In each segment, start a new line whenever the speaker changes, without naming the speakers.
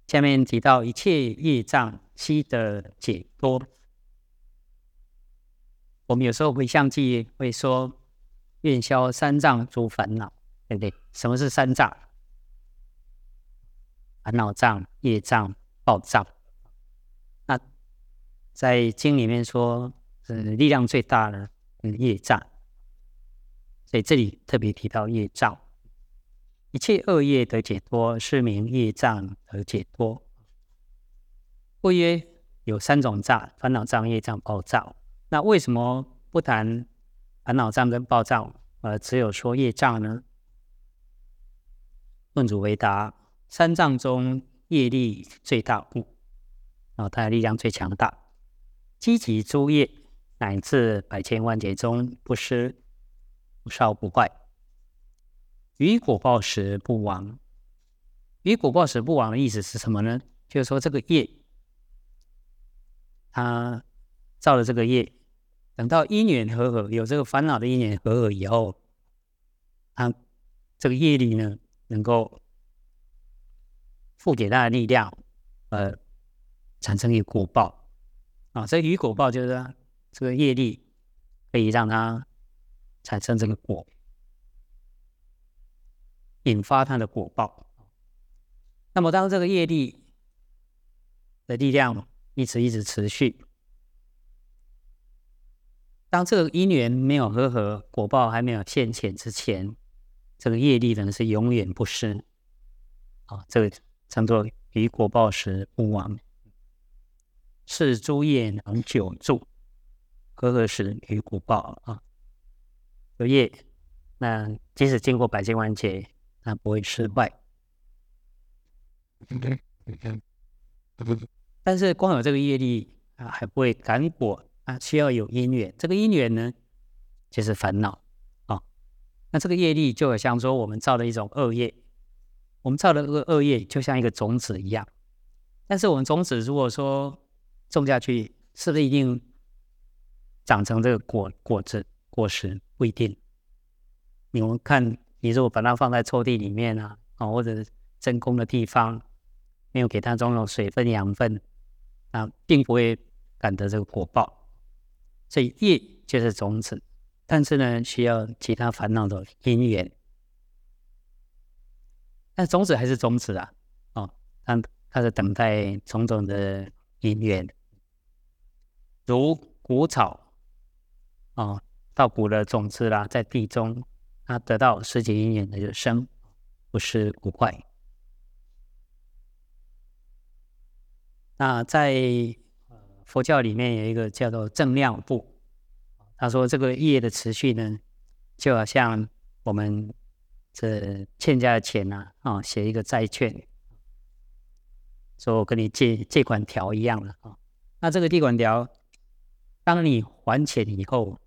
下面提到一切业障悉得解脱。我们有时候回向偈会说愿消三障诸烦恼，对不对？什么是三障？烦恼障、业障、报障。那在经里面说力量最大的业障，所以这里特别提到业障。一切恶业得解脱，是名业障得解脱。不约有三种障：烦恼障、业障、报障。那为什么不谈烦恼障跟报障，只有说业障呢？论主回答：三障中业力最大故，它的力量最强大。积集诸业，乃至百千万劫中不失不少不坏，于果报时不亡。于果报时不亡的意思是什么呢？就是说这个业，他造了这个业，等到因缘和合，有这个烦恼的因缘和合以后，他这个业力呢，能够赋给他的力量，产生一个果报啊。所以于果报就是这个业力可以让它产生这个果，引发它的果报。那么当这个业力的力量一直持续，当这个因缘没有和合，果报还没有现前之前，这个业力呢是永远不失啊，这个称作于果报时不亡。是诸业能久住，和合时于果报啊。有业，那即使经过百千万劫，它不会失败。但是光有这个业力啊，还不会感果啊，需要有因缘。这个因缘呢，就是烦恼啊。那这个业力就好像说我们造的一种恶业，我们造的恶业就像一个种子一样。但是我们种子如果说种下去，是不是一定长成这个果子果实？不一定。你们看，你如果把它放在抽屉里面啊，或者真空的地方，没有给它种种水分养分啊，并不会感得这个果报。所以业就是种子，但是呢，需要其他烦恼的因缘。但种子还是种子啊，它是等待种种的因缘。如谷草稻谷的种子啦，在地中，它得到时节因缘的就生，不是不坏。那在佛教里面有一个叫做正量部，他说这个业的持续呢，就好像我们这欠家的钱写一个债券，说我跟你借款条一样的啊。那这个借款条，当你还钱以后，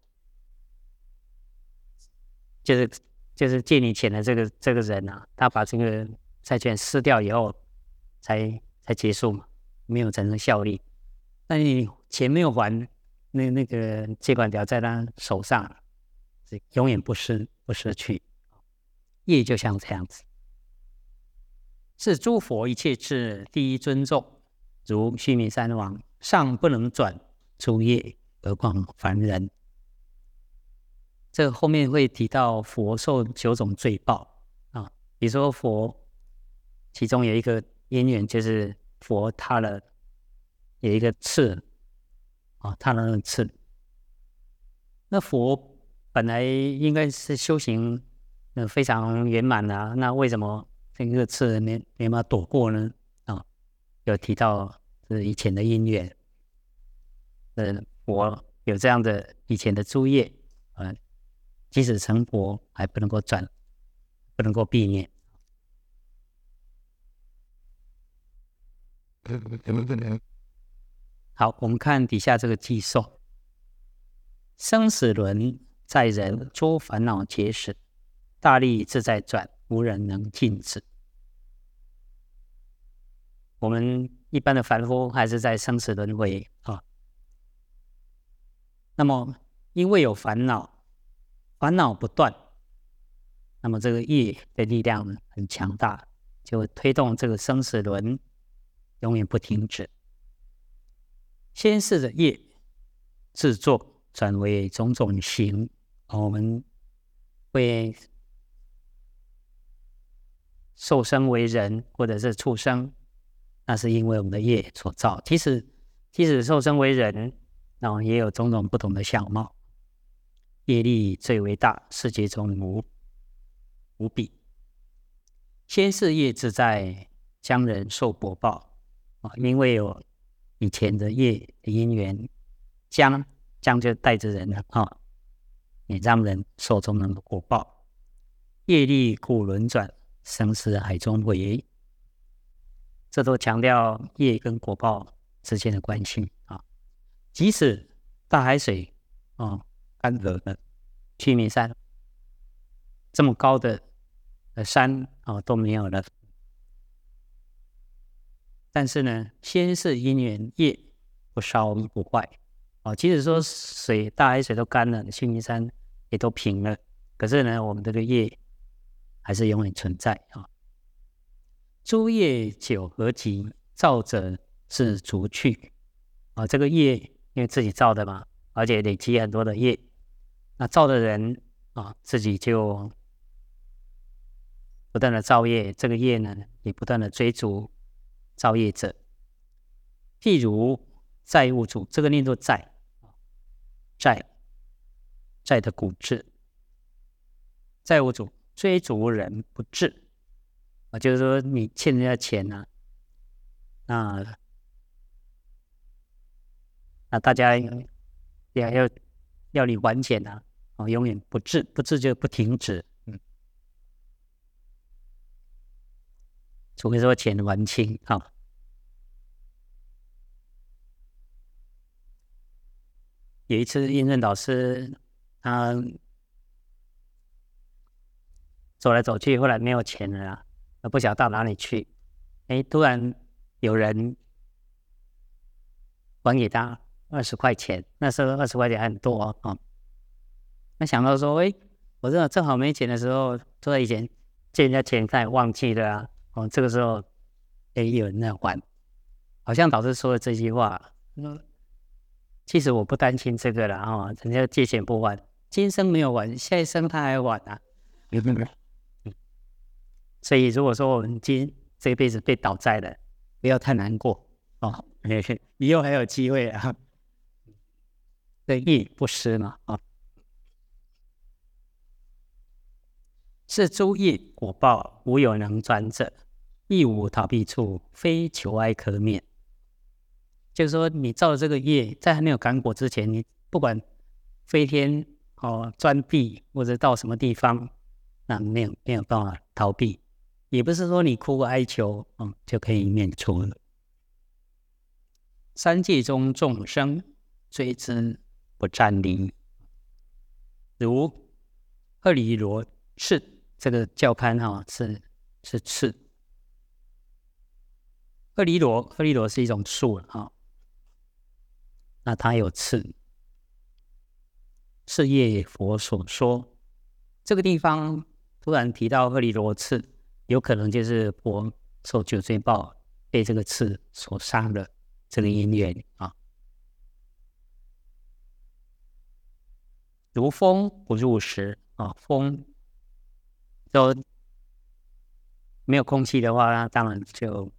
就是借你钱的这个人啊，他把这个债券撕掉以后才结束嘛，没有产生效力。那你钱没有还，那个借款条在他手上，永远不失去。业就像这样子，是诸佛一切智第一尊重，如须弥山王尚不能转诸业，何况凡人。这后面会提到佛受9种罪报啊，比如说佛，其中有一个因缘就是佛踏了有一个刺踏了那个刺。那佛本来应该是修行非常圆满啊，那为什么这个刺没办法躲过呢？有提到是以前的因缘，佛有这样的以前的诸业即使成佛还不能够转，不能够避免。好，我们看底下这个偈颂：生死轮在人，诸烦恼结使，大力自在转，无人能禁止。我们一般的凡夫还是在生死轮回那么因为有烦恼，烦恼不断，那么这个业的力量很强大，就会推动这个生死轮永远不停止。先世的业制作转为种种形，我们会受生为人或者是畜生，那是因为我们的业所造。即使受生为人，也有种种不同的相貌。业力最为大，世界中无比。先世业自在，将人受果报，因为有以前的业的因缘，将就带着人也让人受中人的果报。业力故轮转，生死海中回。这都强调业跟果报之间的关系即使大海水干涸了，须弥山这么高的山都没有了，但是呢，先世因缘业不烧不坏即使说大海水都干了，须弥山也都平了，可是呢，我们这个业还是永远存在诸业久合集，造者是逐去这个业因为自己造的嘛，而且累积很多的业，那造的人自己就不断的造业，这个业呢也不断的追逐造业者。譬如债务主，这个念作债的古字，债务主追逐人不至就是说你欠人家钱那大家要你还钱永远不至就不停止除非说钱还清有一次印顺导师他走来走去，后来没有钱了不晓得到哪里去，突然有人还给他20块钱，那时候20块钱很多那想到说我正好没钱的时候，都在以前借人家钱他也忘记了这个时候有人在还，好像导师说了这句话其实我不担心这个了人家借钱不还，今生没有还，下一生他还还所以如果说我们这辈子被倒债了，不要太难过以后还有机会这业不失嘛是诸业果报，无有能转者，亦无逃避处，非求哀可免。就是说你造的这个业，在还没有感果之前，你不管飞天钻地或者到什么地方，那没有办法逃避，也不是说你哭哀求就可以免除了。三界中众生追之不占离，如赫离罗赤，这个教刊是赤。赫离罗是一种树那它有刺，是业佛所说。这个地方突然提到赫离罗刺，有可能就是佛受九罪报被这个刺所伤的这个因缘如风不入时风都没有空气的话，那当然就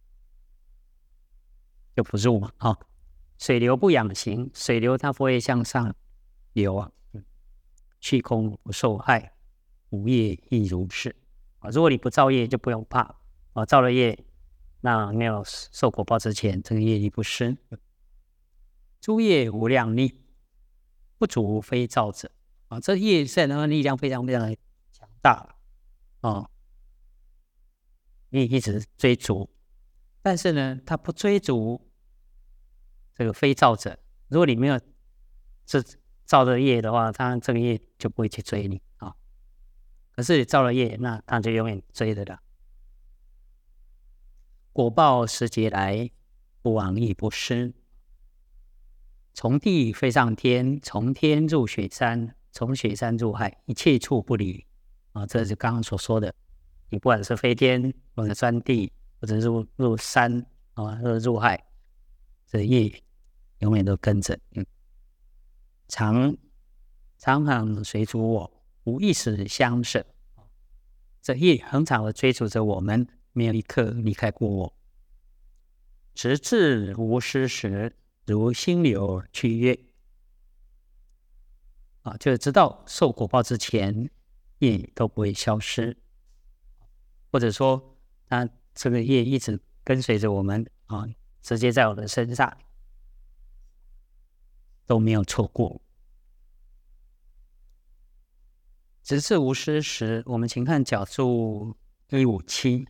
不入嘛水流不养行，水流它不会向上流去空不受害，无业亦如是如果你不造业就不用怕造了业，那没有受果报之前，这个业力不失。诸业无量力，不足非造者这业现在的力量非常非常的强大你一直追逐，但是呢，他不追逐这个非造者。如果你没有造的业的话，他这个业就不会去追你可是你造了业，那他就永远追的了。果报时节来，不往亦不失。从地飞上天，从天入雪山，从雪山入海，一切处不离这是刚刚所说的。你不管是飞天，或者钻地，或者入山入海，这业永远都跟着。常常随逐我，无一时相舍。这业恒常的追逐着我们，没有一刻离开过我。直至无失时，如星流去月。就是直到受果报之前，业都不会消失，或者说，它这个业一直跟随着我们直接在我的身上都没有错过。直至无失时，我们请看角注157。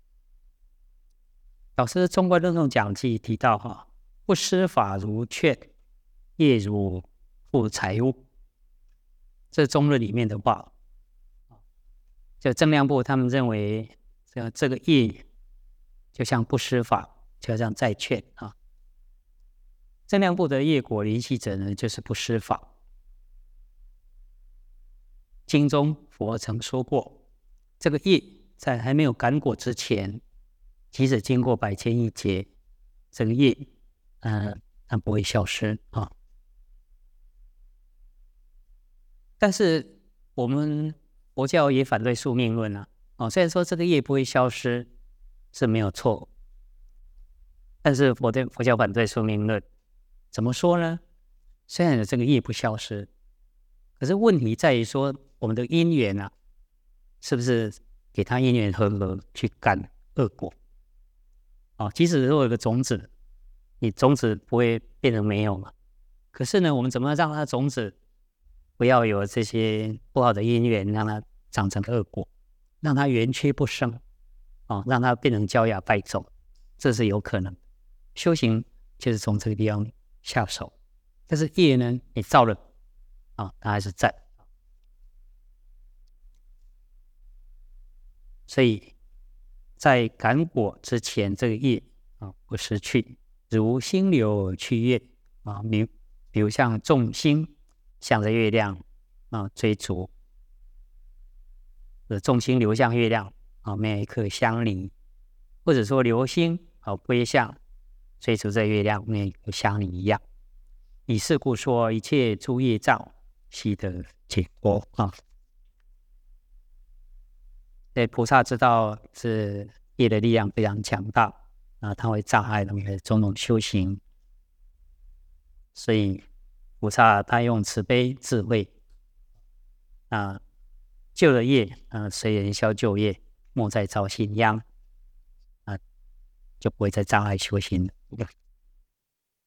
老师《中观论颂讲记》提到不施法如劝，业如复财物。这中论里面的话，就正量部他们认为这个业就像不施法，就像再劝正量部的业果离系者呢，就是不施法。经中佛曾说过，这个业在还没有感果之前，即使经过百千亿劫，这个业它不会消失但是我们佛教也反对宿命论虽然说这个业不会消失是没有错，但是佛教反对宿命论。怎么说呢？虽然这个业不消失，可是问题在于说我们的因缘是不是给他因缘和合去感恶果即使如果有个种子，你种子不会变成没有嘛？可是呢，我们怎么让它种子不要有这些不好的因缘，让它长成恶果，让它圆缺不生让它变成焦芽败种，这是有可能。修行就是从这个地方下手，但是业呢，你造了它还是在。所以在感果之前，这个业不失去，如星流去月比如像众星向着月亮追逐，众星流向月亮没有一刻相离，或者说流星归向追逐着月亮，没有一刻相离一样。以是故说，一切诸业障悉得解脱对，菩萨知道是业的力量非常强大它会障碍我们的种种修行，所以菩萨他用慈悲智慧救了业随人消旧业，莫再造新殃就不会再障碍修行了。